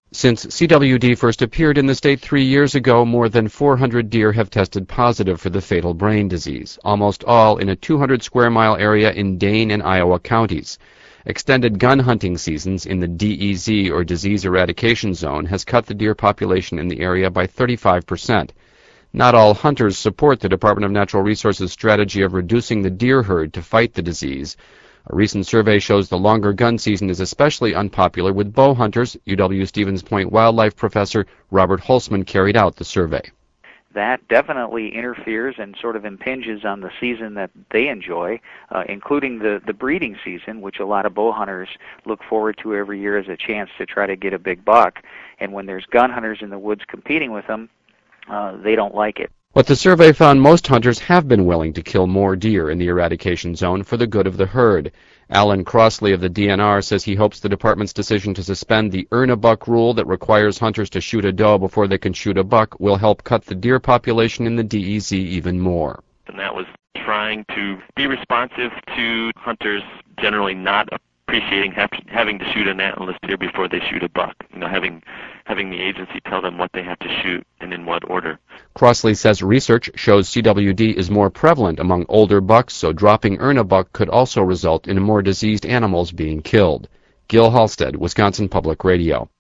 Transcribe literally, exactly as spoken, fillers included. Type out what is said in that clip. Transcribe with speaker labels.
Speaker 1: Since C W D first appeared in the state three years ago, more than four hundred deer have tested positive for the fatal brain disease, almost all in a two hundred square mile area in Dane and Iowa counties. Extended gun hunting seasons in the D E Z, or Disease Eradication Zone, has cut the deer population in the area by thirty-five percent. Not all hunters support the Department of Natural Resources' strategy of reducing the deer herd to fight the disease. A recent survey shows the longer gun season is especially unpopular with bow hunters. U W Stevens Point wildlife professor Robert Holzman carried out the survey.
Speaker 2: That definitely interferes and sort of impinges on the season that they enjoy, uh, including the, the breeding season, which a lot of bow hunters look forward to every year as a chance to try to get a big buck. And when there's gun hunters in the woods competing with them, uh, they don't like it.
Speaker 1: But the survey found most hunters have been willing to kill more deer in the eradication zone for the good of the herd. Alan Crossley of the D N R says he hopes the department's decision to suspend the earn a buck rule that requires hunters to shoot a doe before they can shoot a buck will help cut the deer population in the D E Z even more.
Speaker 3: And that was trying to be responsive to hunters generally not appreciating having to shoot an antlerless deer before they shoot a buck. You know, having having the agency tell them what they have to shoot and in what order.
Speaker 1: Crossley says research shows C W D is more prevalent among older bucks, so dropping earn a buck could also result in more diseased animals being killed. Gil Halstead, Wisconsin Public Radio.